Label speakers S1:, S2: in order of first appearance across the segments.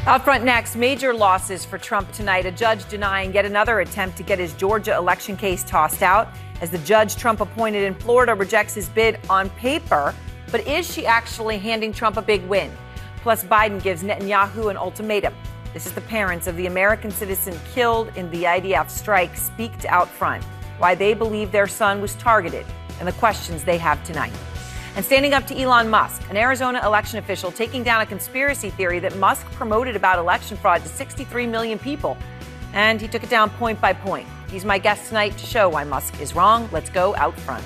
S1: Out front next, major losses for Trump tonight. A judge denying yet another attempt to get his Georgia election case tossed out as the judge Trump appointed in Florida rejects his bid on paper. But is she actually handing Trump a big win? Plus, Biden gives Netanyahu an ultimatum. This is the parents of the American citizen killed in the IDF strike speak to Out Front, why they believe their son was targeted, and the questions they have tonight. And standing up to Elon Musk, an Arizona election official taking down a conspiracy theory that Musk promoted about election fraud to 63 million people. And he took it down point by point. He's my guest tonight to show why Musk is wrong. Let's go Out Front.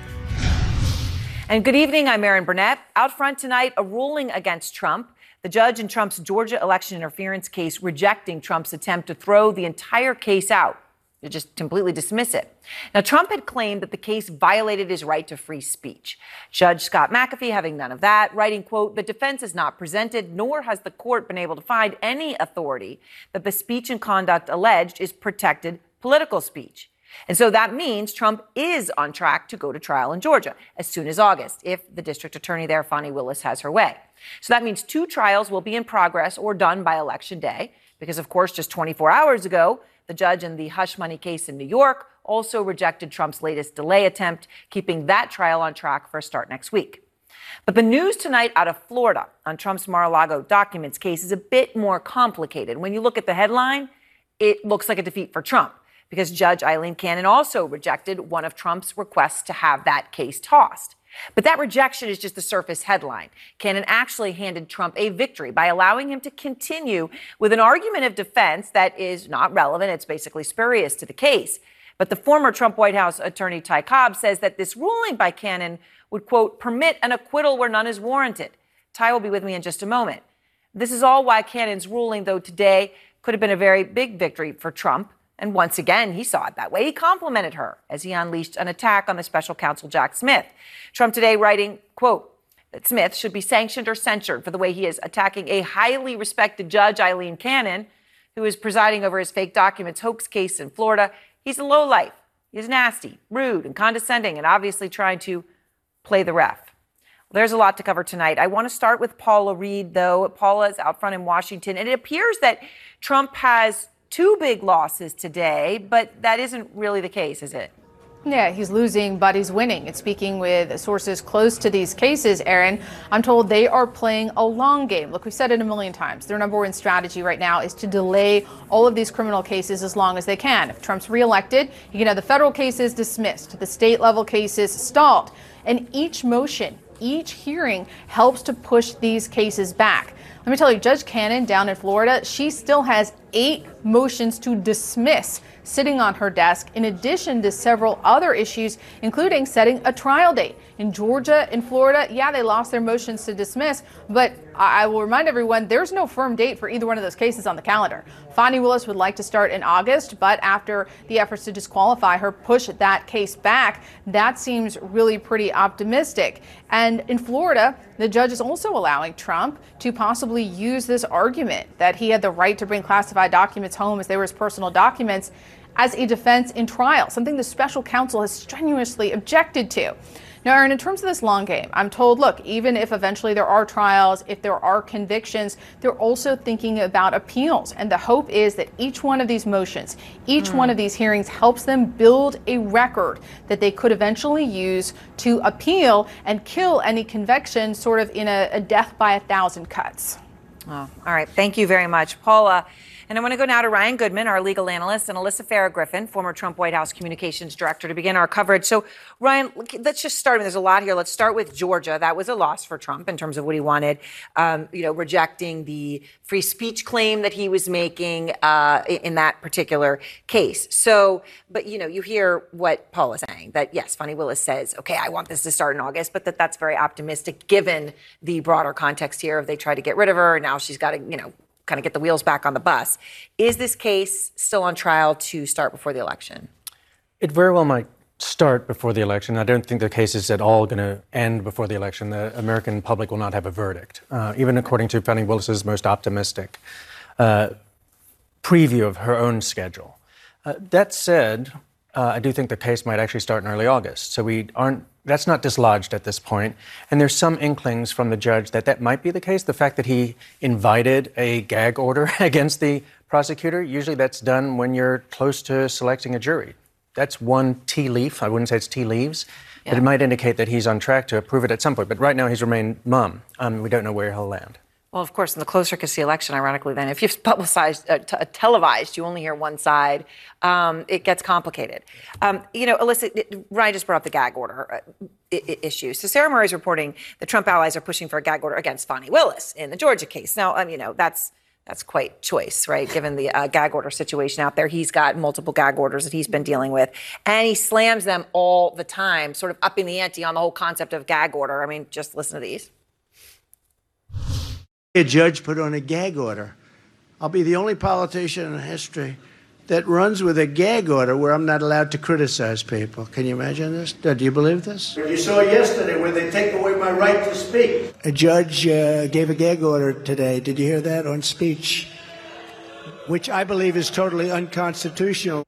S1: And good evening, I'm Erin Burnett. Out front tonight, a ruling against Trump. The judge in Trump's Georgia election interference case rejecting Trump's attempt to throw the entire case out. To just completely dismiss it. Now, Trump had claimed that the case violated his right to free speech. Judge Scott McAfee having none of that, writing, quote, "The defense has not presented, nor has the court been able to find any authority that the speech and conduct alleged is protected political speech." And so that means Trump is on track to go to trial in Georgia as soon as August, if the district attorney there, Fani Willis, has her way. So that means 2 trials will be in progress or done by Election Day, because, of course, just 24 hours ago, the judge in the hush money case in New York also rejected Trump's latest delay attempt, keeping that trial on track for a start next week. But the news tonight out of Florida on Trump's Mar-a-Lago documents case is a bit more complicated. When you look at the headline, it looks like a defeat for Trump, because Judge Aileen Cannon also rejected one of Trump's requests to have that case tossed. But that rejection is just the surface headline. Cannon actually handed Trump a victory by allowing him to continue with an argument of defense that is not relevant. It's basically spurious to the case. But the former Trump White House attorney Ty Cobb says that this ruling by Cannon would, quote, permit an acquittal where none is warranted. Ty will be with me in just a moment. This is all why Cannon's ruling, though, today could have been a very big victory for Trump. And once again, he saw it that way. He complimented her as he unleashed an attack on the special counsel Jack Smith. Trump today writing, quote, that Smith should be sanctioned or censured for the way he is attacking a highly respected judge, Aileen Cannon, who is presiding over his fake documents hoax case in Florida. He's a lowlife. He's nasty, rude, and condescending, and obviously trying to play the ref. Well, there's a lot to cover tonight. I want to start with Paula Reed, though. Paula is out front in Washington, and it appears that Trump has 2 big losses today, but that isn't really the case, is it?
S2: Yeah, he's losing, but he's winning. And speaking with sources close to these cases, Erin, I'm told they are playing a long game. Look, we've said it a million times. Their number one strategy right now is to delay all of these criminal cases as long as they can. If Trump's reelected, he can have the federal cases dismissed, the state level cases stalled. And each motion, each hearing helps to push these cases back. Let me tell you, Judge Cannon down in Florida, she still has 8 motions to dismiss sitting on her desk, in addition to several other issues, including setting a trial date. In Georgia, in Florida, yeah, they lost their motions to dismiss, but I will remind everyone, there's no firm date for either one of those cases on the calendar. Fani Willis would like to start in August, but after the efforts to disqualify her push that case back, that seems really pretty optimistic. And in Florida, the judge is also allowing Trump to possibly use this argument that he had the right to bring classified documents home as they were his personal documents as a defense in trial, something the special counsel has strenuously objected to. Now, Erin, in terms of this long game, I'm told, look, even if eventually there are trials, if there are convictions, they're also thinking about appeals. And the hope is that each one of these motions, each one of these hearings helps them build a record that they could eventually use to appeal and kill any conviction sort of in a death by 1,000 cuts.
S1: Oh, all right. Thank you very much, Paula. And I want to go now to Ryan Goodman, our legal analyst, and Alyssa Farah Griffin, former Trump White House communications director, to begin our coverage. So, Ryan, let's just start. There's a lot here. Let's start with Georgia. That was a loss for Trump in terms of what he wanted, rejecting the free speech claim that he was making in that particular case. So, but, you hear what Paul is saying, that, yes, Fani Willis says, okay, I want this to start in August, but that's very optimistic given the broader context here of they tried to get rid of her, and now she's got to, kind of get the wheels back on the bus. Is this case still on trial to start before the election?
S3: It very well might start before the election. I don't think the case is at all going to end before the election. The American public will not have a verdict, even according to Fani Willis's most optimistic preview of her own schedule. That said, I do think the case might actually start in early August. So that's not dislodged at this point. And there's some inklings from the judge that might be the case. The fact that he invited a gag order against the prosecutor, usually that's done when you're close to selecting a jury. That's one tea leaf. I wouldn't say it's tea leaves, but it might indicate that he's on track to approve it at some point. But right now he's remained mum. We don't know where he'll land.
S1: Well, of course, in the close circuits of the election, ironically, then, if you've televised, you only hear one side, it gets complicated. Alyssa, Ryan just brought up the gag order issue. So Sarah Murray's reporting the Trump allies are pushing for a gag order against Fani Willis in the Georgia case. Now, that's quite choice, right? Given the gag order situation out there, he's got multiple gag orders that he's been dealing with, and he slams them all the time, sort of upping the ante on the whole concept of gag order. I mean, just listen to these.
S4: A judge put on a gag order. I'll be the only politician in history that runs with a gag order where I'm not allowed to criticize people. Can you imagine this? Do you believe this? You saw yesterday where they take away my right to speak. A judge gave a gag order today. Did you hear that on speech? Which I believe is totally unconstitutional.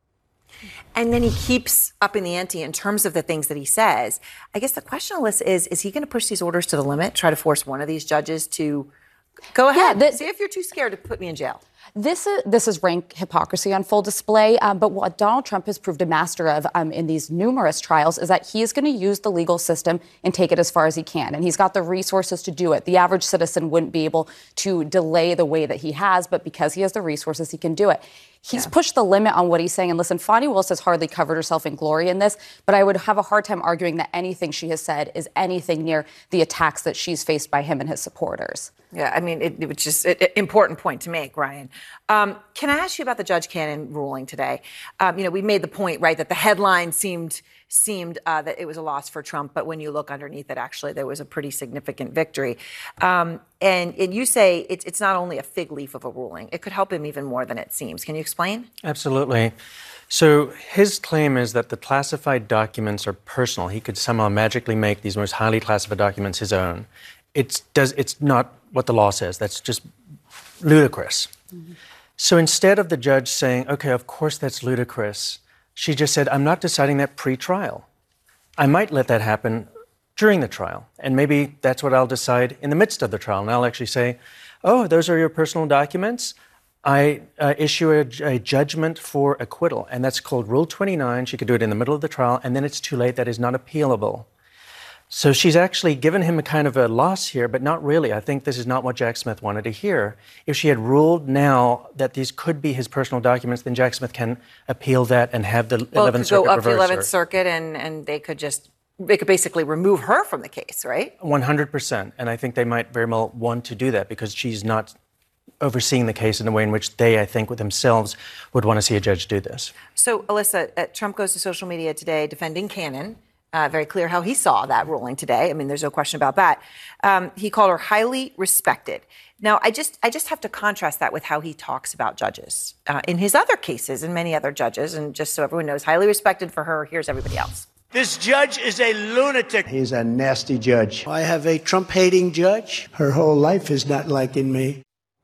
S1: And then he keeps upping the ante in terms of the things that he says. I guess the question, Alyssa, is he going to push these orders to the limit, try to force one of these judges to go ahead? See if you're too scared to put me in jail.
S5: This is rank hypocrisy on full display. But what Donald Trump has proved a master of in these numerous trials is that he is going to use the legal system and take it as far as he can. And he's got the resources to do it. The average citizen wouldn't be able to delay the way that he has, but because he has the resources, he can do it. He's pushed the limit on what he's saying. And listen, Fani Willis has hardly covered herself in glory in this, but I would have a hard time arguing that anything she has said is anything near the attacks that she's faced by him and his supporters.
S1: Yeah, I mean, it was just an important point to make, Ryan. Can I ask you about the Judge Cannon ruling today? We made the point, right, that the headline seemed that it was a loss for Trump, but when you look underneath it, actually, there was a pretty significant victory. And you say it's not only a fig leaf of a ruling, it could help him even more than it seems. Can you explain?
S3: Absolutely. So his claim is that the classified documents are personal. He could somehow magically make these most highly classified documents his own. It's not what the law says. That's just ludicrous. Mm-hmm. So instead of the judge saying, okay, of course that's ludicrous, she just said, I'm not deciding that pre-trial. I might let that happen during the trial. And maybe that's what I'll decide in the midst of the trial. And I'll actually say, oh, those are your personal documents. I issue a judgment for acquittal. And that's called Rule 29. She could do it in the middle of the trial. And then it's too late. That is not appealable. So she's actually given him a kind of a loss here, but not really. I think this is not what Jack Smith wanted to hear. If she had ruled now that these could be his personal documents, then Jack Smith can appeal that and have the 11th Circuit
S1: go up
S3: reverse
S1: the 11th
S3: her.
S1: Circuit and they could basically remove her from the case, right?
S3: 100%. And I think they might very well want to do that because she's not overseeing the case in a way in which they, I think, with themselves would want to see a judge do this.
S1: So, Alyssa, Trump goes to social media today defending Cannon. Very clear how he saw that ruling today. I mean, there's no question about that. He called her highly respected. Now, I just have to contrast that with how he talks about judges in his other cases and many other judges. And just so everyone knows, highly respected for her. Here's everybody else.
S4: This judge is a lunatic. He's a nasty judge. I have a Trump-hating judge. Her whole life is not liking me.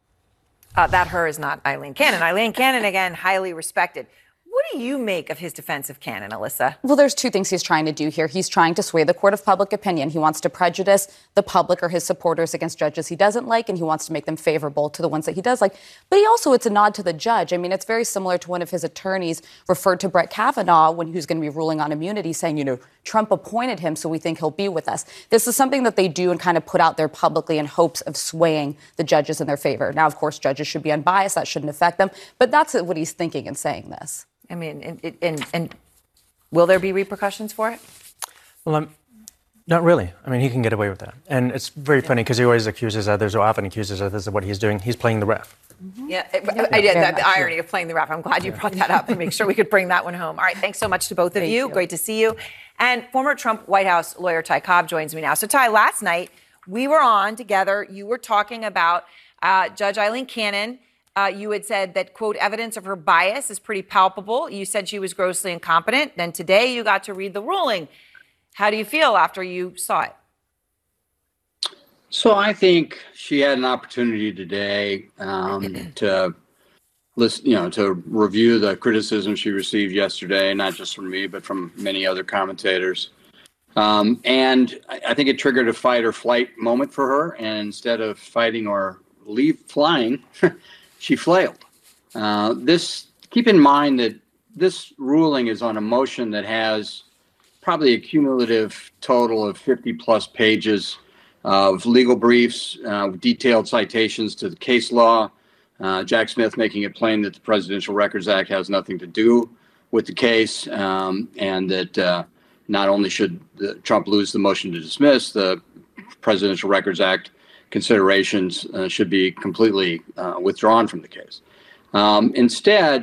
S1: That her is not Eileen Cannon. Eileen Cannon, again, highly respected. What do you make of his defense of Cannon, Alyssa?
S5: Well, there's two things he's trying to do here. He's trying to sway the court of public opinion. He wants to prejudice the public or his supporters against judges he doesn't like, and he wants to make them favorable to the ones that he does like. But it's a nod to the judge. I mean, it's very similar to one of his attorneys referred to Brett Kavanaugh when he was going to be ruling on immunity, saying, Trump appointed him, so we think he'll be with us. This is something that they do and kind of put out there publicly in hopes of swaying the judges in their favor. Now, of course, judges should be unbiased. That shouldn't affect them. But that's what he's thinking in saying this.
S1: I mean, and will there be repercussions for it?
S3: Well, not really. I mean, he can get away with that. And it's very funny because he always accuses others, or often accuses others of what he's doing. He's playing the ref.
S1: Mm-hmm. Yeah, I did. The irony of playing the ref. I'm glad you brought that up and make sure we could bring that one home. All right, thanks so much to both of you. Great to see you. And former Trump White House lawyer Ty Cobb joins me now. So, Ty, last night we were on together. You were talking about Judge Eileen Cannon. You had said that, quote, evidence of her bias is pretty palpable. You said she was grossly incompetent. Then today you got to read the ruling. How do you feel after you saw it?
S6: So I think she had an opportunity today to to review the criticism she received yesterday, not just from me, but from many other commentators. And I think it triggered a fight or flight moment for her. And instead of fighting or flying, she flailed. Keep in mind that this ruling is on a motion that has probably a cumulative total of 50 plus pages of legal briefs, detailed citations to the case law, Jack Smith making it plain that the Presidential Records Act has nothing to do with the case, and that not only should Trump lose the motion to dismiss, the Presidential Records Act considerations should be completely withdrawn from the case. Instead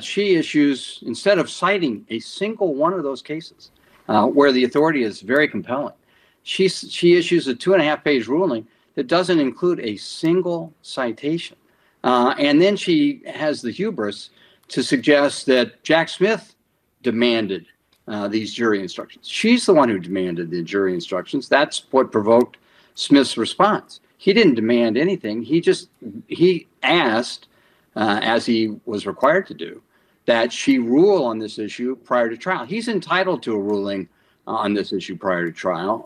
S6: of citing a single one of those cases where the authority is very compelling, she issues a 2.5-page ruling that doesn't include a single citation. And then she has the hubris to suggest that Jack Smith demanded these jury instructions. She's the one who demanded the jury instructions. That's what provoked Smith's response. He didn't demand anything. He asked, as he was required to do, that she rule on this issue prior to trial. He's entitled to a ruling on this issue prior to trial.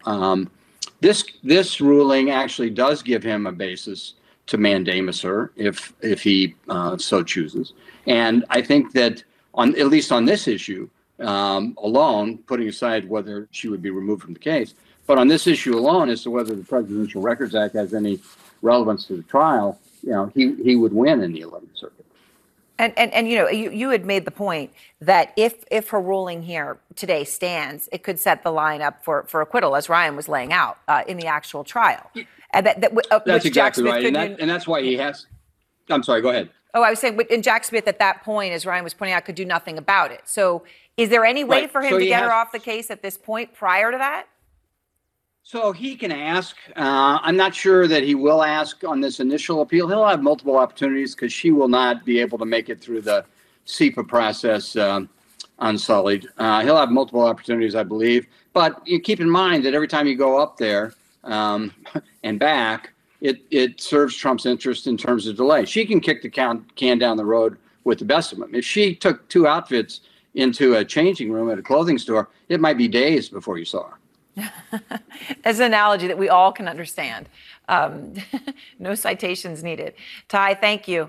S6: This ruling actually does give him a basis to mandamus her if he so chooses. And I think that at least on this issue alone, putting aside whether she would be removed from the case, but on this issue alone as to whether the Presidential Records Act has any relevance to the trial, he would win in the 11th Circuit.
S1: And you had made the point that if her ruling here today stands, it could set the line up for acquittal, as Ryan was laying out in the actual trial. And
S6: that's exactly right. And that's why he has. I'm sorry, go ahead.
S1: Oh, I was saying, and Jack Smith at that point, as Ryan was pointing out, could do nothing about it. So is there any way for him to get her off the case at this point prior to that?
S6: So he can ask. I'm not sure that he will ask on this initial appeal. He'll have multiple opportunities because she will not be able to make it through the SEPA process unsullied. He'll have multiple opportunities, I believe. But you keep in mind that every time you go up there and back, it serves Trump's interest in terms of delay. She can kick the can down the road with the best of them. If she took two outfits into a changing room at a clothing store, it might be days before you saw her.
S1: As an analogy that we all can understand. No citations needed. Ty, thank you.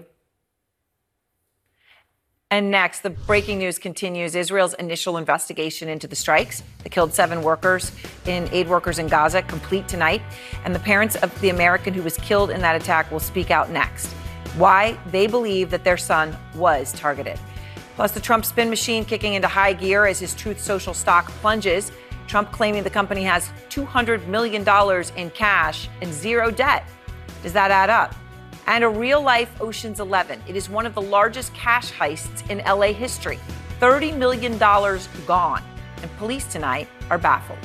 S1: And next, the breaking news continues. Israel's initial investigation into the strikes that killed 7 aid workers in Gaza complete tonight. And the parents of the American who was killed in that attack will speak out next. Why they believe that their son was targeted. Plus, the Trump spin machine kicking into high gear as his Truth Social stock plunges. Trump claiming the company has $200 million in cash and 0 debt. Does that add up? And a real-life Ocean's 11. It is one of the largest cash heists in LA history. $30 million gone. And police tonight are baffled.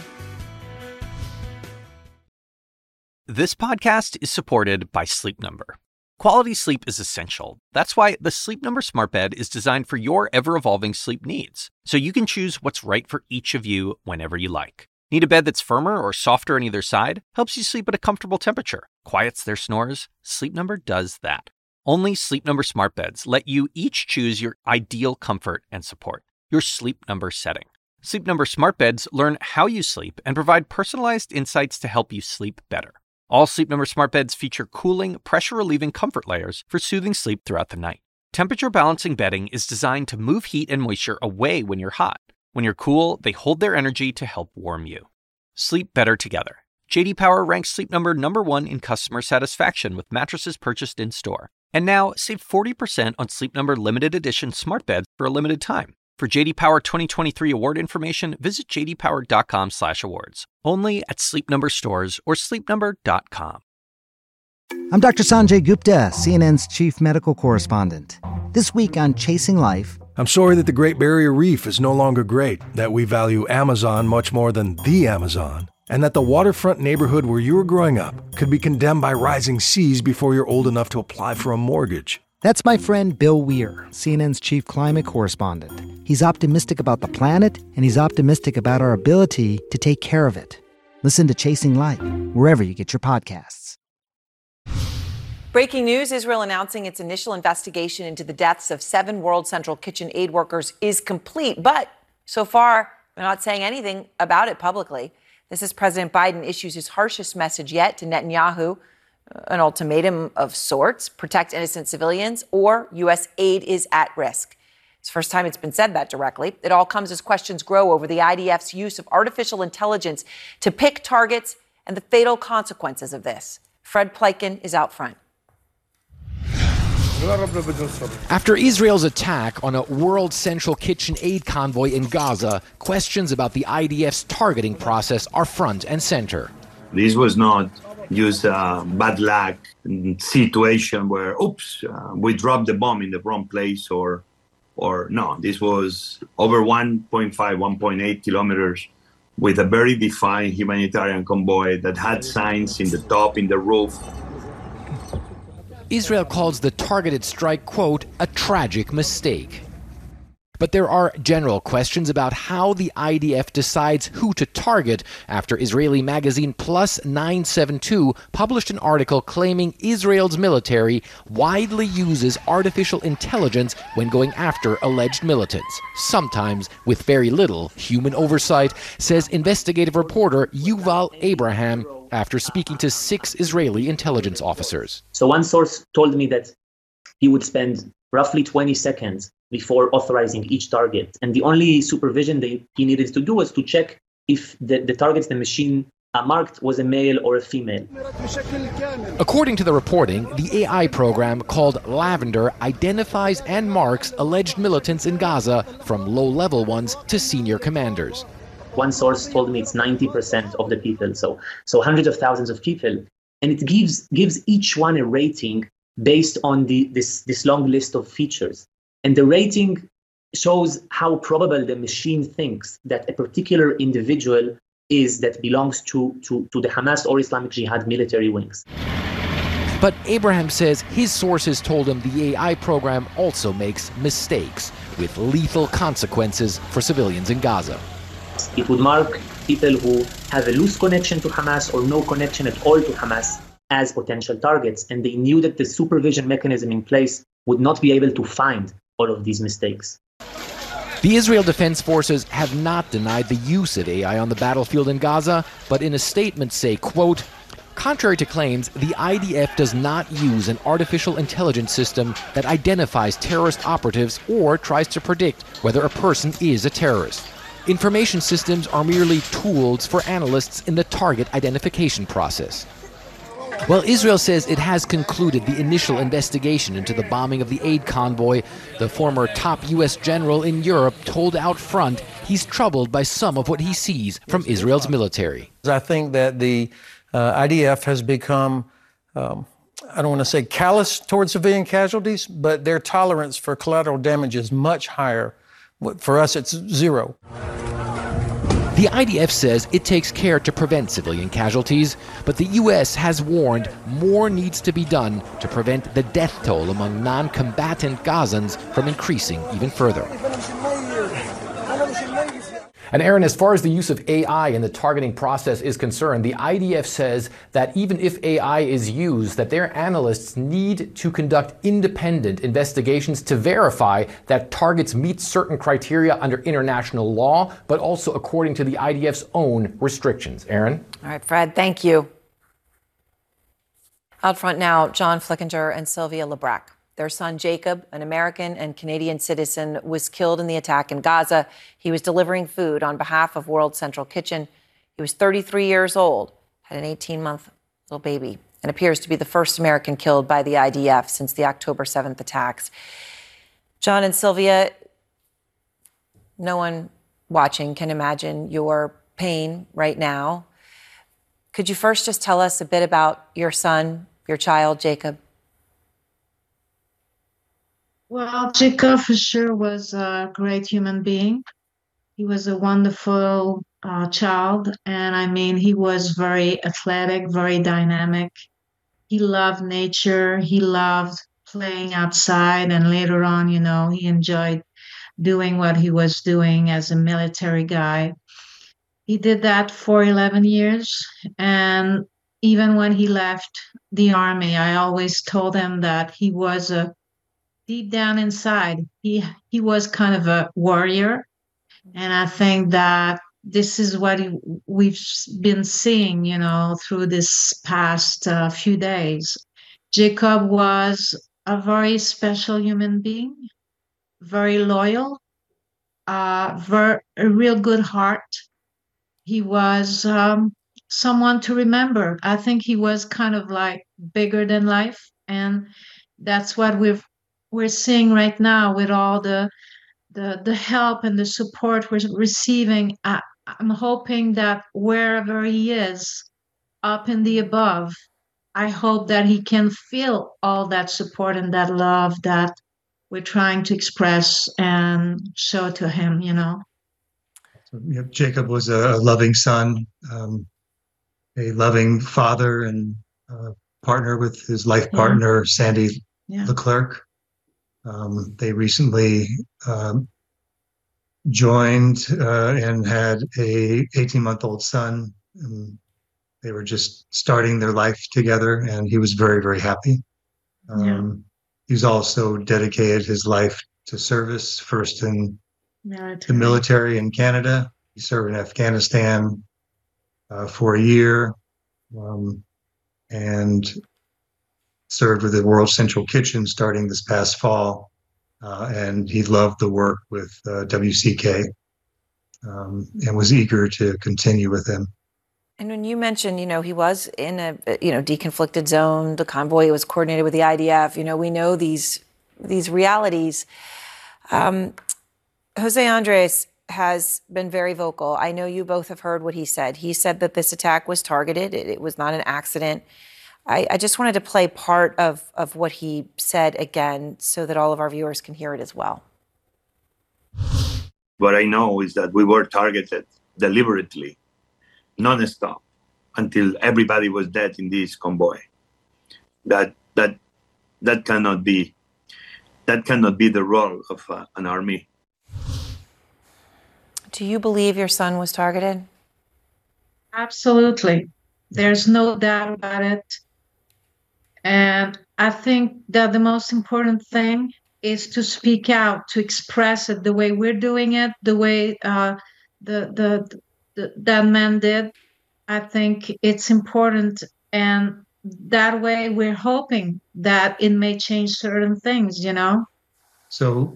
S7: This podcast is supported by Sleep Number. Quality sleep is essential. That's why the Sleep Number Smart Bed is designed for your ever-evolving sleep needs, so you can choose what's right for each of you whenever you like. Need a bed that's firmer or softer on either side? Helps you sleep at a comfortable temperature. Quiets their snores? Sleep Number does that. Only Sleep Number Smart Beds let you each choose your ideal comfort and support, your Sleep Number setting. Sleep Number Smart Beds learn how you sleep and provide personalized insights to help you sleep better. All Sleep Number Smart Beds feature cooling, pressure-relieving comfort layers for soothing sleep throughout the night. Temperature-balancing bedding is designed to move heat and moisture away when you're hot. When you're cool, they hold their energy to help warm you. Sleep better together. J.D. Power ranks Sleep Number #1 in customer satisfaction with mattresses purchased in-store. And now, save 40% on Sleep Number limited edition smart beds for a limited time. For J.D. Power 2023 award information, visit jdpower.com/awards. Only at Sleep Number stores or sleepnumber.com.
S8: I'm Dr. Sanjay Gupta, CNN's chief medical correspondent. This week on Chasing Life,
S9: I'm sorry that the Great Barrier Reef is no longer great, that we value Amazon much more than the Amazon, and that the waterfront neighborhood where you were growing up could be condemned by rising seas before you're old enough to apply for a mortgage.
S8: That's my friend Bill Weir, CNN's chief climate correspondent. He's optimistic about the planet, and he's optimistic about our ability to take care of it. Listen to Chasing Life, wherever you get your podcasts.
S1: Breaking news, Israel announcing its initial investigation into the deaths of 7 World Central Kitchen aid workers is complete. But so far, they're not saying anything about it publicly. This is President Biden issues his harshest message yet to Netanyahu, an ultimatum of sorts: protect innocent civilians or U.S. aid is at risk. It's the first time it's been said that directly. It all comes as questions grow over the IDF's use of artificial intelligence to pick targets and the fatal consequences of this. Fred Pleitgen is out front.
S10: After Israel's attack on a World Central Kitchen aid convoy in Gaza, questions about the IDF's targeting process are front and center.
S11: This was not just a bad luck situation where, we dropped the bomb in the wrong place, or no. This was over 1.5, 1.8 kilometers with a very defined humanitarian convoy that had signs in the top, in the roof.
S10: Israel calls the targeted strike, quote, a tragic mistake. But there are general questions about how the IDF decides who to target after Israeli magazine Plus 972 published an article claiming Israel's military widely uses artificial intelligence when going after alleged militants, sometimes with very little human oversight, says investigative reporter Yuval Abraham after speaking to 6 Israeli intelligence officers.
S12: So one source told me that he would spend roughly 20 seconds before authorizing each target. And the only supervision that he needed to do was to check if the targets the machine marked was a male or a female.
S10: According to the reporting, the AI program called Lavender identifies and marks alleged militants in Gaza, from low-level ones to senior commanders.
S12: One source told me it's 90% of the people, so hundreds of thousands of people. And it gives each one a rating based on this long list of features. And the rating shows how probable the machine thinks that a particular individual is that belongs to the Hamas or Islamic Jihad military wings.
S10: But Abraham says his sources told him the AI program also makes mistakes with lethal consequences for civilians in Gaza.
S12: It would mark people who have a loose connection to Hamas or no connection at all to Hamas as potential targets, and they knew that the supervision mechanism in place would not be able to find all of these mistakes.
S10: The Israel Defense Forces have not denied the use of AI on the battlefield in Gaza, but in a statement say, quote, contrary to claims, the IDF does not use an artificial intelligence system that identifies terrorist operatives or tries to predict whether a person is a terrorist. Information systems are merely tools for analysts in the target identification process. Well, Israel says it has concluded the initial investigation into the bombing of the aid convoy. The former top U.S. general in Europe told out front he's troubled by some of what he sees from Israel's military.
S13: I think that the IDF has become, I don't want to say callous towards civilian casualties, but their tolerance for collateral damage is much higher. For us, it's zero.
S10: The IDF says it takes care to prevent civilian casualties, but the U.S. has warned more needs to be done to prevent the death toll among non-combatant Gazans from increasing even further.
S14: And Aaron, as far as the use of AI in the targeting process is concerned, the IDF says that even if AI is used, that their analysts need to conduct independent investigations to verify that targets meet certain criteria under international law, but also according to the IDF's own restrictions. Aaron?
S1: All right, Fred, thank you. Out front now, John Flickinger and Sylvia Lebrack. Their son, Jacob, an American and Canadian citizen, was killed in the attack in Gaza. He was delivering food on behalf of World Central Kitchen. He was 33 years old, had an 18-month little baby, and appears to be the first American killed by the IDF since the October 7th attacks. John and Sylvia, no one watching can imagine your pain right now. Could you first just tell us a bit about your son, your child, Jacob?
S15: Well, Jacob for sure was a great human being. He was a wonderful child. And I mean, he was very athletic, very dynamic. He loved nature. He loved playing outside. And later on, you know, he enjoyed doing what he was doing as a military guy. He did that for 11 years. And even when he left the army, I always told him that he was deep down inside, he was kind of a warrior. And I think that this is what we've been seeing, through this past few days. Jacob was a very special human being, very loyal, a real good heart. He was someone to remember. I think he was kind of like bigger than life, and that's what we're seeing right now with all the help and the support we're receiving. I'm hoping that wherever he is, up in the above, I hope that he can feel all that support and that love that we're trying to express and show to him,
S16: Jacob was a loving son, a loving father, and partner with his life partner, Sandy Leclerc. They recently joined and had a 18-month-old son. They were just starting their life together, and he was very, very happy. He's also dedicated his life to service, first in the military in Canada. He served in Afghanistan for a year, and served with the World Central Kitchen starting this past fall. And he loved the work with WCK, and was eager to continue with them.
S1: And when you mentioned, he was in a, deconflicted zone, the convoy was coordinated with the IDF, we know these realities. Jose Andres has been very vocal. I know you both have heard what he said. He said that this attack was targeted. It was not an accident. I just wanted to play part of what he said again so that all of our viewers can hear it as well.
S11: What I know is that we were targeted deliberately, non-stop, until everybody was dead in this convoy. That cannot be the role of an army.
S1: Do you believe your son was targeted?
S15: Absolutely. There's no doubt about it. And I think that the most important thing is to speak out, to express it the way we're doing it, the way that man did. I think it's important, and that way we're hoping that it may change certain things,
S16: So,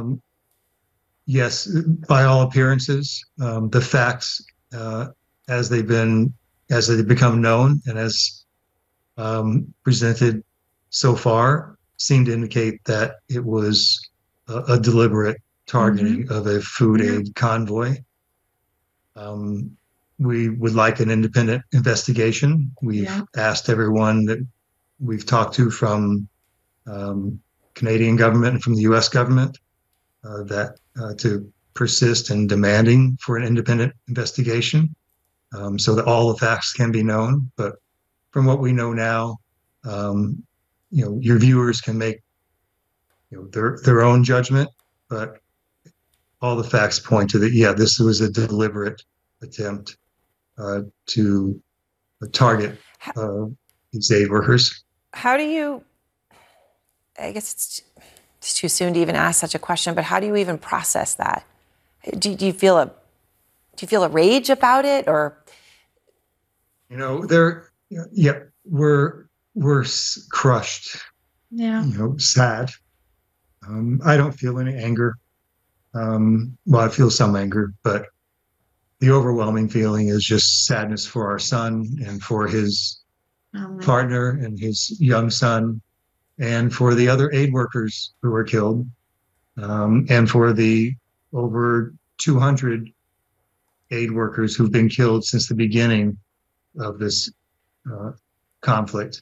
S16: yes, by all appearances, the facts as they become known and as presented so far seem to indicate that it was a deliberate targeting of a food aid convoy. We would like an independent investigation. We've asked everyone that we've talked to from Canadian government and from the U.S. government to persist in demanding for an independent investigation so that all the facts can be known. But from what we know now, your viewers can make their own judgment, but all the facts point to this was a deliberate attempt to target these aid workers.
S1: How do you, I guess it's too soon to even ask such a question, but how do you even process that? Do you feel a rage about it, or?
S16: We're crushed. Sad. I don't feel any anger. Well, I feel some anger, but the overwhelming feeling is just sadness for our son and for his partner and his young son, and for the other aid workers who were killed, and for the over 200 aid workers who've been killed since the beginning of this conflict.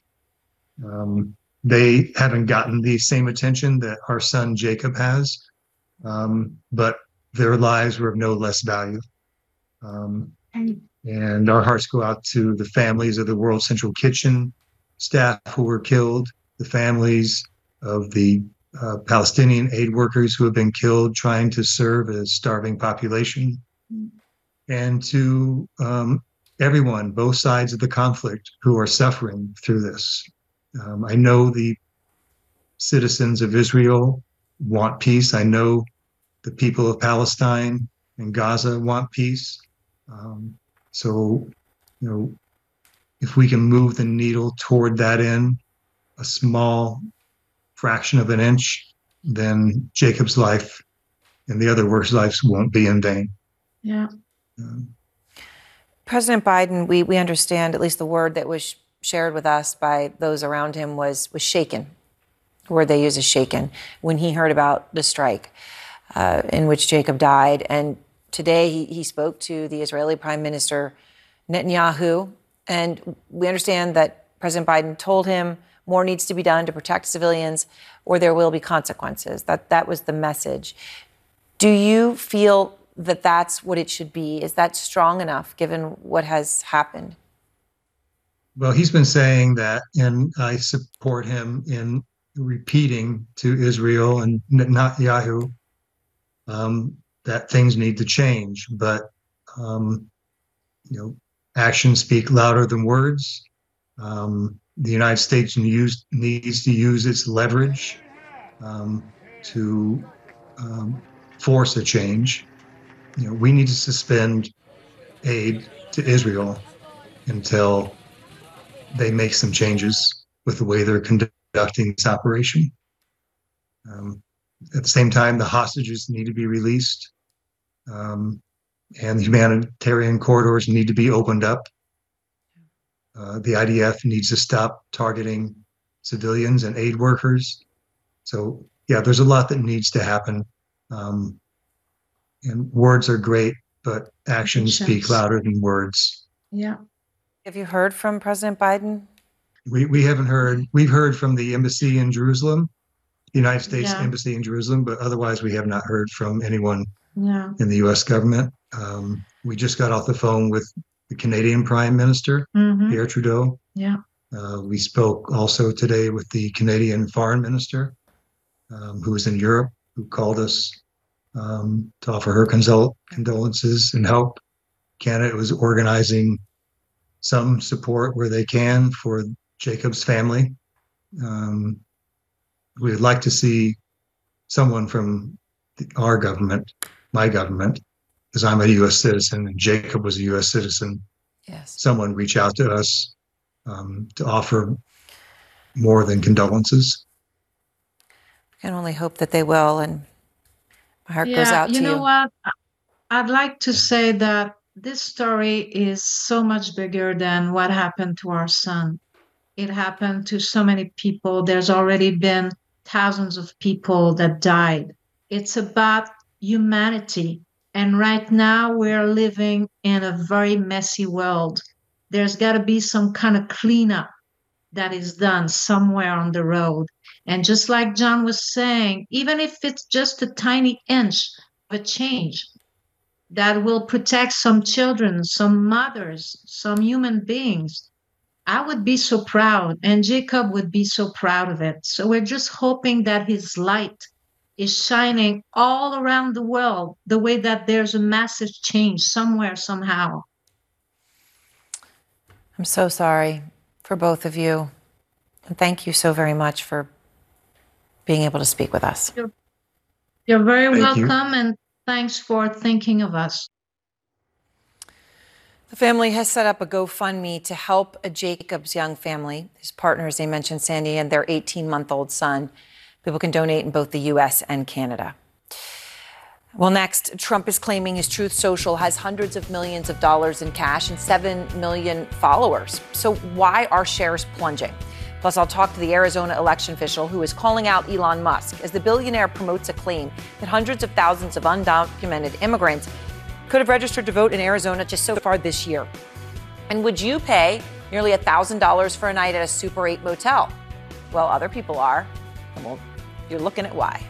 S16: They haven't gotten the same attention that our son Jacob has, but their lives were of no less value. And our hearts go out to the families of the World Central Kitchen staff who were killed, the families of the Palestinian aid workers who have been killed trying to serve a starving population, and to everyone, both sides of the conflict, who are suffering through this. I know the citizens of Israel want peace. I know the people of Palestine and Gaza want peace. So, if we can move the needle toward that end, a small fraction of an inch, then Jacob's life and the other workers' lives won't be in vain.
S15: Yeah.
S1: President Biden, we understand, at least the word that was shared with us by those around him was shaken. The word they use is shaken when he heard about the strike in which Jacob died. And today he spoke to the Israeli Prime Minister Netanyahu. And we understand that President Biden told him more needs to be done to protect civilians or there will be consequences. That was the message. Do you feel that that's what it should be? Is that strong enough given what has happened?
S16: Well, he's been saying that, and I support him in repeating to Israel and Netanyahu that things need to change. But, actions speak louder than words. The United States needs to use its leverage to force a change. We need to suspend aid to Israel until they make some changes with the way they're conducting this operation. At the same time, the hostages need to be released, and the humanitarian corridors need to be opened up. The IDF needs to stop targeting civilians and aid workers. So, yeah, there's a lot that needs to happen. And words are great, but actions speak louder than words.
S15: Yeah.
S1: Have you heard from President Biden?
S16: We haven't heard. We've heard from the embassy in Jerusalem, the United States Embassy in Jerusalem, but otherwise we have not heard from anyone in the U.S. government. We just got off the phone with the Canadian Prime Minister, Pierre Trudeau.
S15: Yeah.
S16: We spoke also today with the Canadian Foreign Minister, who is in Europe, who called us to offer her condolences and help. Canada was organizing some support where they can for Jacob's family. We would like to see someone from our government, my government, because I'm a U.S. citizen and Jacob was a U.S. citizen.
S1: Yes.
S16: Someone reach out to us to offer more than condolences.
S1: I can only hope that they will, and my heart goes out to you.
S15: You know what? I'd like to say that this story is so much bigger than what happened to our son. It happened to so many people. There's already been thousands of people that died. It's about humanity. And right now we're living in a very messy world. There's got to be some kind of cleanup that is done somewhere on the road. And just like John was saying, even if it's just a tiny inch of a change that will protect some children, some mothers, some human beings, I would be so proud, and Jacob would be so proud of it. So we're just hoping that his light is shining all around the world, the way that there's a massive change somewhere, somehow.
S1: I'm so sorry for both of you. And thank you so very much for being able to speak with us.
S15: You're very welcome, and thanks for thinking of us.
S1: The family has set up a GoFundMe to help Jacob's young family. His partners, they mentioned Sandy, and their 18-month-old son. People can donate in both the U.S. and Canada. Well, next, Trump is claiming his Truth Social has hundreds of millions of dollars in cash and 7 million followers. So why are shares plunging? Plus, I'll talk to the Arizona election official who is calling out Elon Musk as the billionaire promotes a claim that hundreds of thousands of undocumented immigrants could have registered to vote in Arizona just so far this year. And would you pay nearly $1,000 for a night at a Super 8 motel? Well, other people are. And well, you're looking at why.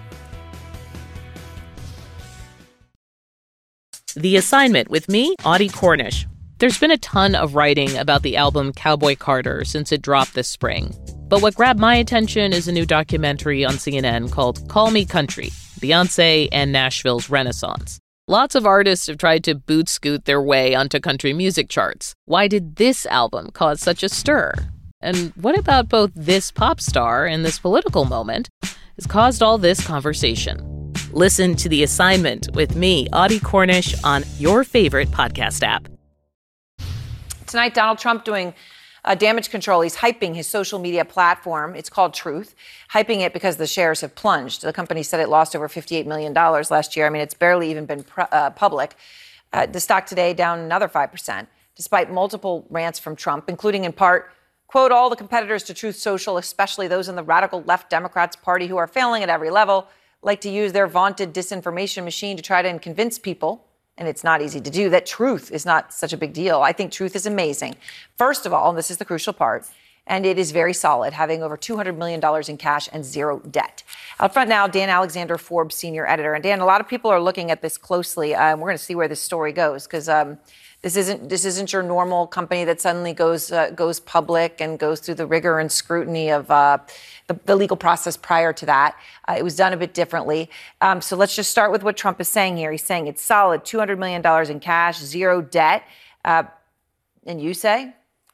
S17: The Assignment with me, Audie Cornish. There's been a ton of writing about the album Cowboy Carter since it dropped this spring. But what grabbed my attention is a new documentary on CNN called Call Me Country, Beyoncé and Nashville's Renaissance. Lots of artists have tried to boot scoot their way onto country music charts. Why did this album cause such a stir? And what about both this pop star and this political moment has caused all this conversation? Listen to The Assignment with me, Audie Cornish, on your favorite podcast app.
S1: Tonight, Donald Trump doing damage control. He's hyping his social media platform. It's called Truth, hyping it because the shares have plunged. The company said it lost over $58 million last year. I mean, it's barely even been public. The stock today down another 5%, despite multiple rants from Trump, including in part, quote, all the competitors to Truth Social, especially those in the radical left Democrats party who are failing at every level, like to use their vaunted disinformation machine to try to convince people, and it's not easy to do, that truth is not such a big deal. I think Truth is amazing. First of all, and this is the crucial part, and it is very solid, having over $200 million in cash and zero debt. Out front now, Dan Alexander, Forbes senior editor. And Dan, a lot of people are looking at this closely. We're going to see where this story goes, because this isn't your normal company that suddenly goes public and goes through the rigor and scrutiny of the legal process prior to that. It was done a bit differently. So let's just start with what Trump is saying here. He's saying it's solid, $200 million in cash, zero debt. And you say?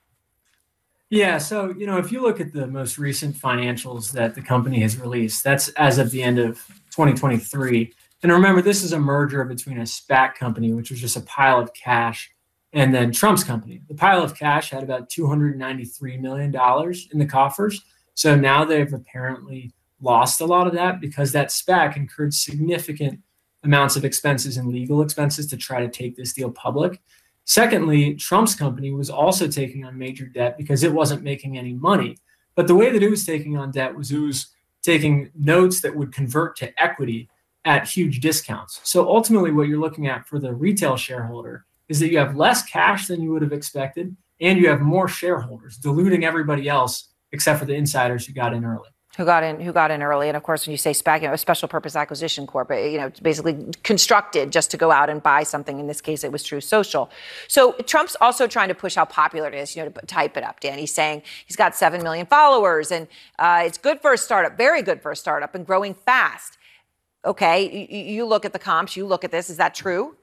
S18: Yeah, so, if you look at the most recent financials that the company has released, that's as of the end of 2023. And remember, this is a merger between a SPAC company, which was just a pile of cash, and then Trump's company. The pile of cash had about $293 million in the coffers. So now they've apparently lost a lot of that because that SPAC incurred significant amounts of expenses and legal expenses to try to take this deal public. Secondly, Trump's company was also taking on major debt because it wasn't making any money. But the way that it was taking on debt was it was taking notes that would convert to equity at huge discounts. So ultimately what you're looking at for the retail shareholder is that you have less cash than you would have expected, and you have more shareholders, diluting everybody else except for the insiders who got in early.
S1: Who got in early. And of course, when you say SPAC, a special purpose acquisition corp, it's basically constructed just to go out and buy something. In this case, it was Truth Social. So Trump's also trying to push how popular it is, to type it up, Dan. He's saying he's got 7 million followers, and it's good for a startup, very good for a startup, and growing fast. Okay, you look at the comps, you look at this. Is that true?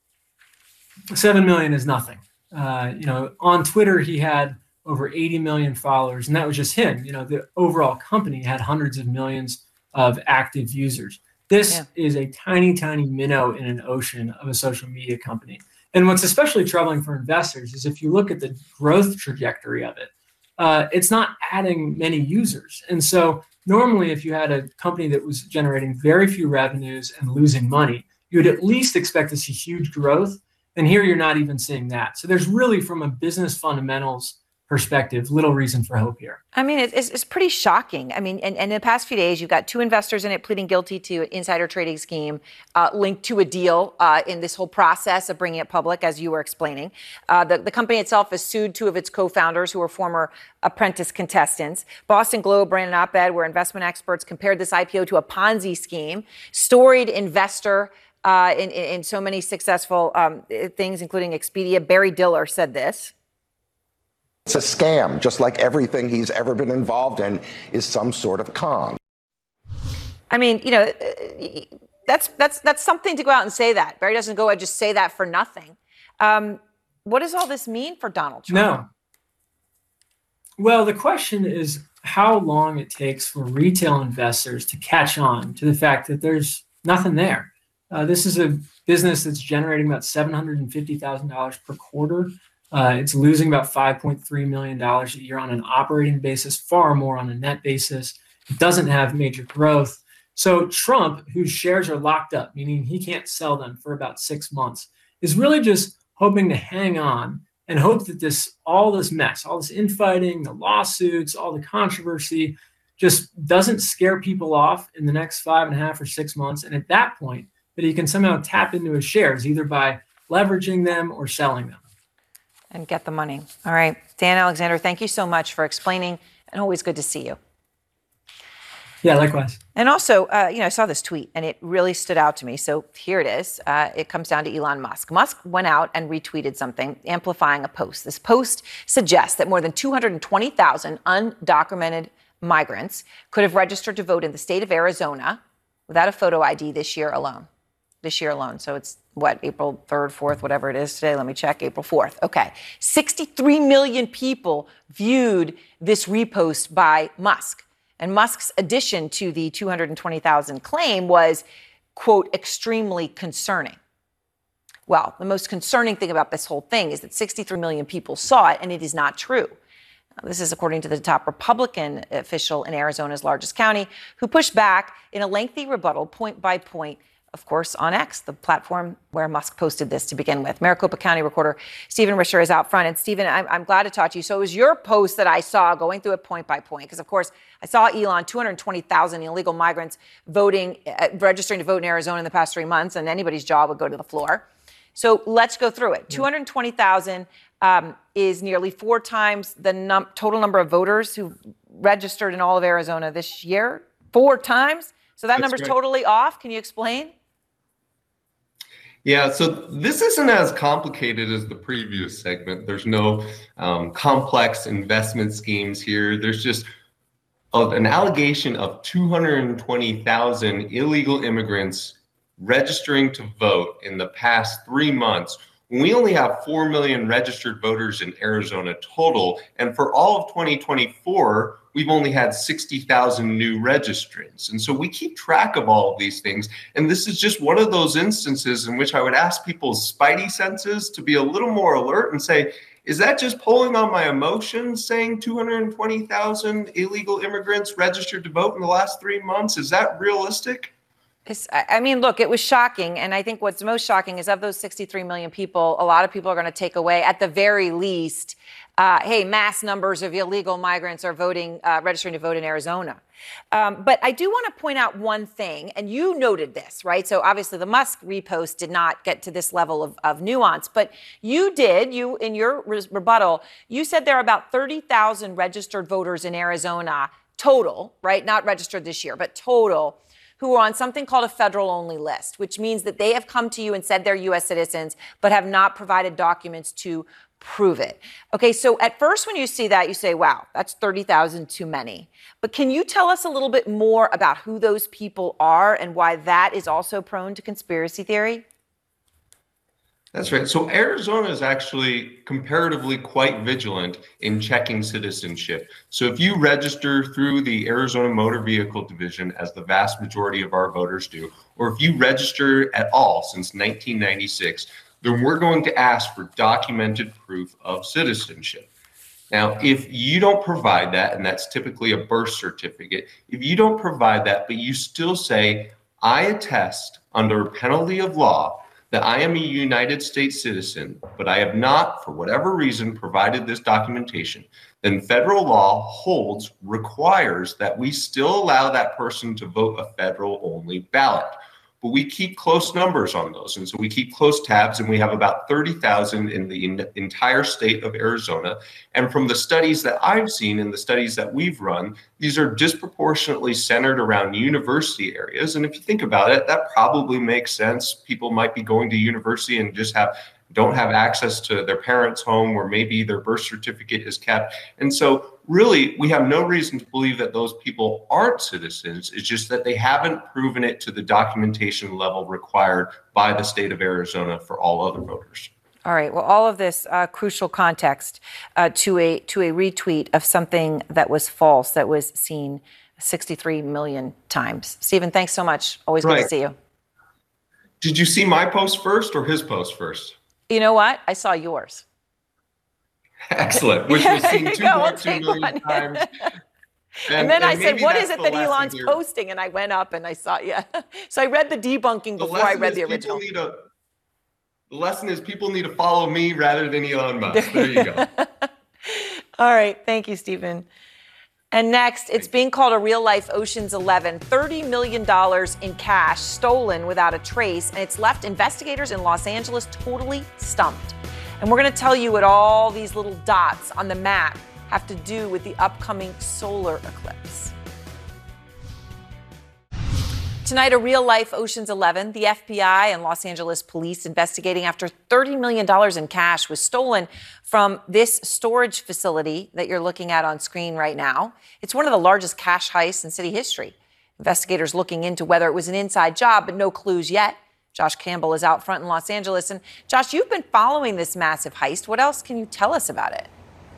S18: 7 million is nothing. On Twitter, he had over 80 million followers, and that was just him. The overall company had hundreds of millions of active users. This is a tiny, tiny minnow in an ocean of a social media company. And what's especially troubling for investors is if you look at the growth trajectory of it, it's not adding many users. And so normally if you had a company that was generating very few revenues and losing money, you would at least expect to see huge growth. And here you're not even seeing that. So there's really, from a business fundamentals perspective, little reason for hope here.
S1: I mean, it's pretty shocking. I mean, and in the past few days, you've got two investors in it pleading guilty to an insider trading scheme linked to a deal in this whole process of bringing it public, as you were explaining. The company itself has sued two of its co-founders who were former Apprentice contestants. Boston Globe ran an op-ed where investment experts compared this IPO to a Ponzi scheme. Storied investor in so many successful things, including Expedia, Barry Diller, said this.
S19: It's a scam, just like everything he's ever been involved in is some sort of con.
S1: I mean, that's something to go out and say that. Barry doesn't go and just say that for nothing. What does all this mean for Donald Trump?
S18: No. Well, the question is how long it takes for retail investors to catch on to the fact that there's nothing there. This is a business that's generating about $750,000 per quarter. It's losing about $5.3 million a year on an operating basis, far more on a net basis. It doesn't have major growth. So Trump, whose shares are locked up, meaning he can't sell them for about 6 months, is really just hoping to hang on and hope that all this mess, all this infighting, the lawsuits, all the controversy just doesn't scare people off in the next 5.5 or 6 months. And at that point, that he can somehow tap into his shares, either by leveraging them or selling them.
S1: And get the money. All right. Dan Alexander, thank you so much for explaining, and always good to see you.
S18: Yeah, likewise.
S1: And also, I saw this tweet, and it really stood out to me. So here it is. It comes down to Elon Musk. Musk went out and retweeted something, amplifying a post. This post suggests that more than 220,000 undocumented migrants could have registered to vote in the state of Arizona without a photo ID this year alone. this year alone. So it's what, April 3rd, 4th, whatever it is today. Let me check. April 4th. Okay. 63 million people viewed this repost by Musk. And Musk's addition to the 220,000 claim was, quote, extremely concerning. Well, the most concerning thing about this whole thing is that 63 million people saw it, and it is not true. This is according to the top Republican official in Arizona's largest county, who pushed back in a lengthy rebuttal, point by point, of course, on X, the platform where Musk posted this to begin with. Maricopa County reporter Stephen Risher is out front. And Stephen, I'm glad to talk to you. So it was your post that I saw going through it point by point, because, of course, I saw Elon, 220,000 illegal migrants registering to vote in Arizona in the past 3 months, and anybody's jaw would go to the floor. So let's go through it. 220,000 is nearly 4 times the total number of voters who registered in all of Arizona this year. 4 times? So that number's totally off. Can you explain?
S20: Yeah, so this isn't as complicated as the previous segment. There's no complex investment schemes here. There's just an allegation of 220,000 illegal immigrants registering to vote in the past 3 months. We only have 4 million registered voters in Arizona total. And for all of 2024, we've only had 60,000 new registrants. And so we keep track of all of these things. And this is just one of those instances in which I would ask people's spidey senses to be a little more alert and say, is that just pulling on my emotions saying 220,000 illegal immigrants registered to vote in the last 3 months? Is that realistic?
S1: I mean, look, it was shocking. And I think what's most shocking is of those 63 million people, a lot of people are going to take away, at the very least, hey, mass numbers of illegal migrants are registering to vote in Arizona. But I do want to point out one thing, and you noted this, right? So obviously the Musk repost did not get to this level of nuance, but you in your rebuttal, you said there are about 30,000 registered voters in Arizona total, right? Not registered this year, but total, who are on something called a federal-only list, which means that they have come to you and said they're U.S. citizens, but have not provided documents to prove it. Okay, so at first when you see that, you say, wow, that's 30,000 too many. But can you tell us a little bit more about who those people are and why that is also prone to conspiracy theory?
S20: That's right. So Arizona is actually comparatively quite vigilant in checking citizenship. So if you register through the Arizona Motor Vehicle Division, as the vast majority of our voters do, or if you register at all since 1996, then we're going to ask for documented proof of citizenship. Now, if you don't provide that, and that's typically a birth certificate, if you don't provide that, but you still say, I attest under penalty of law that I am a United States citizen, but I have not, for whatever reason, provided this documentation, then federal law requires that we still allow that person to vote a federal-only ballot. But we keep close numbers on those. And so we keep close tabs, and we have about 30,000 in the entire state of Arizona. And from the studies that I've seen and the studies that we've run, these are disproportionately centered around university areas. And if you think about it, that probably makes sense. People might be going to university and just don't have access to their parents' home, where maybe their birth certificate is kept. And so really, we have no reason to believe that those people aren't citizens. It's just that they haven't proven it to the documentation level required by the state of Arizona for all other voters.
S1: All right. Well, all of this crucial context to a retweet of something that was false, that was seen 63 million times. Stephen, thanks so much. Always good to see you.
S20: Did you see my post first or his post first?
S1: You know what? I saw yours.
S20: Excellent. Which was seen 2.2 million times.
S1: And then I said, what is it that Elon's posting? And I went up and I saw, So I read the debunking before I read the original.
S20: The lesson is people need to follow me rather than Elon Musk. There you go.
S1: All right. Thank you, Stephen. And next, it's being called a real-life Ocean's 11. $30 million in cash stolen without a trace, and it's left investigators in Los Angeles totally stumped. And we're going to tell you what all these little dots on the map have to do with the upcoming solar eclipse. Tonight, a real-life Ocean's 11. The FBI and Los Angeles police investigating after $30 million in cash was stolen from this storage facility that you're looking at on screen right now. It's one of the largest cash heists in city history. Investigators looking into whether it was an inside job, but no clues yet. Josh Campbell is out front in Los Angeles. And Josh, you've been following this massive heist. What else can you tell us about it?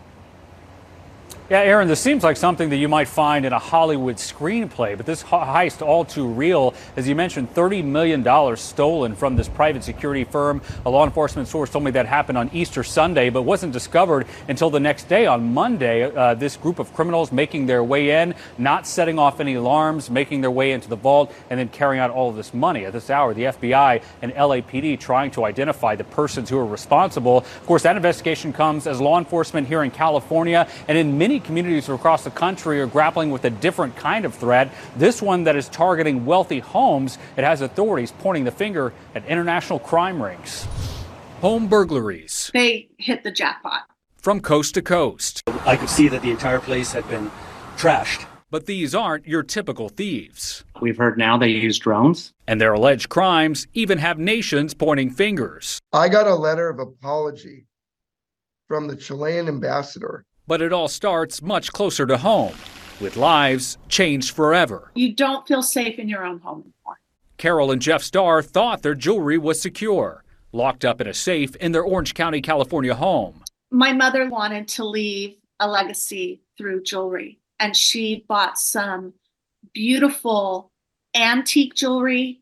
S21: Yeah, Aaron, this seems like something that you might find in a Hollywood screenplay, but this heist all too real. As you mentioned, $30 million stolen from this private security firm. A law enforcement source told me that happened on Easter Sunday, but wasn't discovered until the next day on Monday. This group of criminals making their way in, not setting off any alarms, making their way into the vault, and then carrying out all of this money. At this hour, the FBI and LAPD trying to identify the persons who are responsible. Of course, that investigation comes as law enforcement here in California and in many communities across the country are grappling with a different kind of threat. This one that is targeting wealthy homes. It has authorities pointing the finger at international crime rings. Home burglaries.
S22: They hit the jackpot.
S21: From coast to coast.
S23: I could see that the entire place had been trashed.
S21: But these aren't your typical thieves.
S23: We've heard now they use drones.
S21: And their alleged crimes even have nations pointing fingers.
S24: I got a letter of apology from the Chilean ambassador.
S21: But it all starts much closer to home, with lives changed forever.
S22: You don't feel safe in your own home anymore.
S21: Carol and Jeff Starr thought their jewelry was secure, locked up in a safe in their Orange County, California home.
S22: My mother wanted to leave a legacy through jewelry, and she bought some beautiful antique jewelry,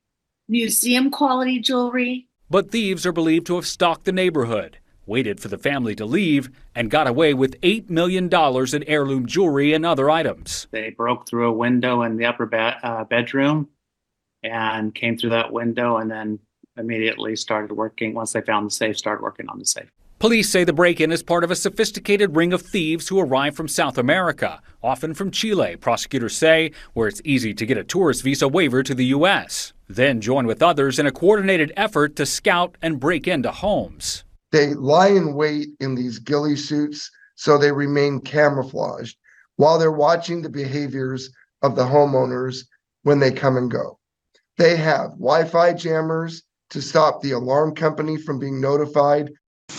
S22: museum quality jewelry.
S21: But thieves are believed to have stalked the neighborhood, waited for the family to leave, and got away with $8 million in heirloom jewelry and other items.
S23: They broke through a window in the upper bedroom and came through that window and then immediately started working. Once they found the safe, started working on the safe.
S21: Police say the break-in is part of a sophisticated ring of thieves who arrive from South America, often from Chile, prosecutors say, where it's easy to get a tourist visa waiver to the U.S., then join with others in a coordinated effort to scout and break into homes.
S24: They lie in wait in these ghillie suits so they remain camouflaged while they're watching the behaviors of the homeowners when they come and go. They have Wi-Fi jammers to stop the alarm company from being notified.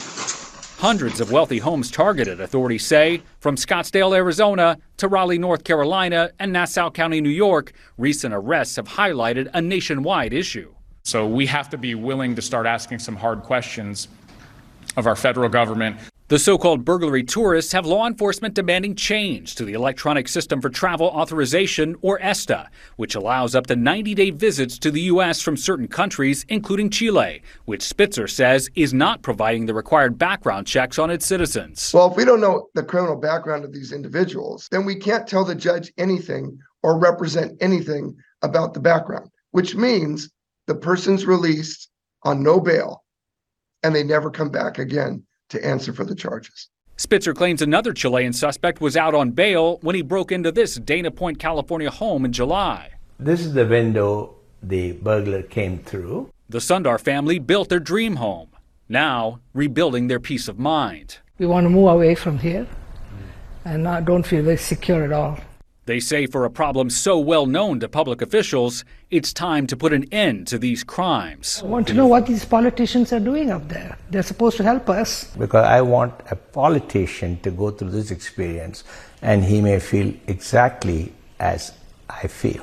S21: Hundreds of wealthy homes targeted, authorities say, from Scottsdale, Arizona to Raleigh, North Carolina and Nassau County, New York. Recent arrests have highlighted a nationwide issue.
S25: So we have to be willing to start asking some hard questions of our federal government.
S21: The so-called burglary tourists have law enforcement demanding change to the Electronic System for Travel Authorization, or ESTA, which allows up to 90-day visits to the U.S. from certain countries, including Chile, which Spitzer says is not providing the required background checks on its citizens.
S24: Well, if we don't know the criminal background of these individuals, then we can't tell the judge anything or represent anything about the background, which means the person's released on no bail and they never come back again to answer for the charges.
S21: Spitzer claims another Chilean suspect was out on bail when he broke into this Dana Point, California home in July.
S26: This is the window the burglar came through.
S21: The Sundar family built their dream home, now rebuilding their peace of mind.
S27: We want to move away from here and don't feel very secure at all.
S21: They say for a problem so well known to public officials, it's time to put an end to these crimes.
S27: I want to know what these politicians are doing up there. They're supposed to help us.
S26: Because I want a politician to go through this experience and he may feel exactly as I feel.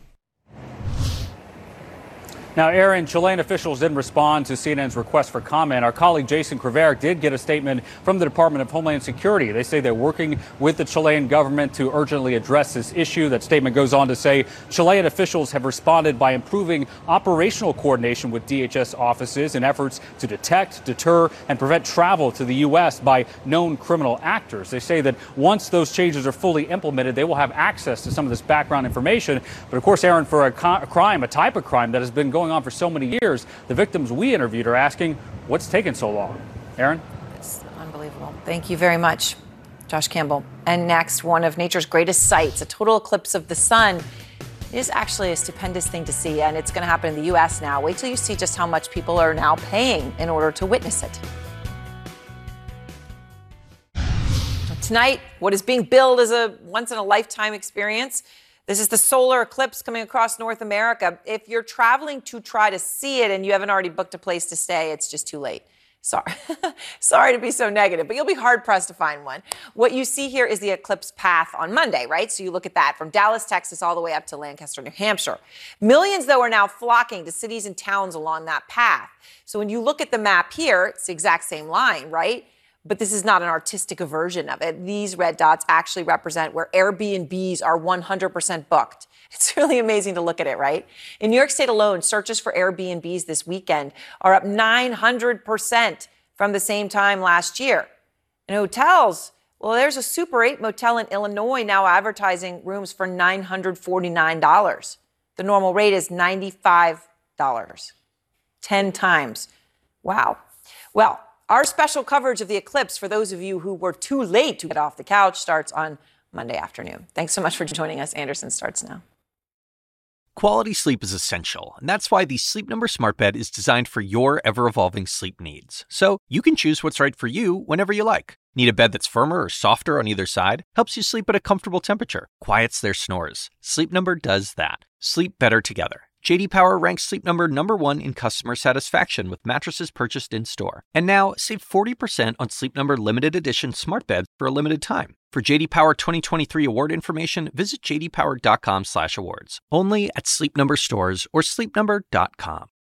S21: Now, Aaron, Chilean officials didn't respond to CNN's request for comment. Our colleague Jason Kriveric did get a statement from the Department of Homeland Security. They say they're working with the Chilean government to urgently address this issue. That statement goes on to say Chilean officials have responded by improving operational coordination with DHS offices in efforts to detect, deter, and prevent travel to the U.S. by known criminal actors. They say that once those changes are fully implemented, they will have access to some of this background information. But of course, Aaron, for a type of crime that has been going on for so many years, the victims we interviewed are asking, what's taken so long? Aaron?
S1: It's unbelievable. Thank you very much, Josh Campbell. And next, one of nature's greatest sights, a total eclipse of the sun. It is actually a stupendous thing to see, and it's going to happen in the U.S. now. Wait till you see just how much people are now paying in order to witness it. Tonight, what is being billed as a once-in-a-lifetime experience. This is the solar eclipse coming across North America. If you're traveling to try to see it and you haven't already booked a place to stay, it's just too late. Sorry to be so negative, but you'll be hard-pressed to find one. What you see here is the eclipse path on Monday, right? So you look at that from Dallas, Texas, all the way up to Lancaster, New Hampshire. Millions, though, are now flocking to cities and towns along that path. So when you look at the map here, it's the exact same line, right? But this is not an artistic version of it. These red dots actually represent where Airbnbs are 100% booked. It's really amazing to look at it, right? In New York State alone, searches for Airbnbs this weekend are up 900% from the same time last year. And hotels, well, there's a Super 8 motel in Illinois now advertising rooms for $949. The normal rate is $95. 10 times. Wow. Well, our special coverage of the eclipse for those of you who were too late to get off the couch starts on Monday afternoon. Thanks so much for joining us. Anderson starts now.
S2: Quality sleep is essential, and that's why the Sleep Number Smart Bed is designed for your ever-evolving sleep needs. So you can choose what's right for you whenever you like. Need a bed that's firmer or softer on either side? Helps you sleep at a comfortable temperature. Quiets their snores. Sleep Number does that. Sleep better together. J.D. Power ranks Sleep Number #1 in customer satisfaction with mattresses purchased in-store. And now, save 40% on Sleep Number limited edition smart beds for a limited time. For J.D. Power 2023 award information, visit jdpower.com/awards. Only at Sleep Number stores or sleepnumber.com.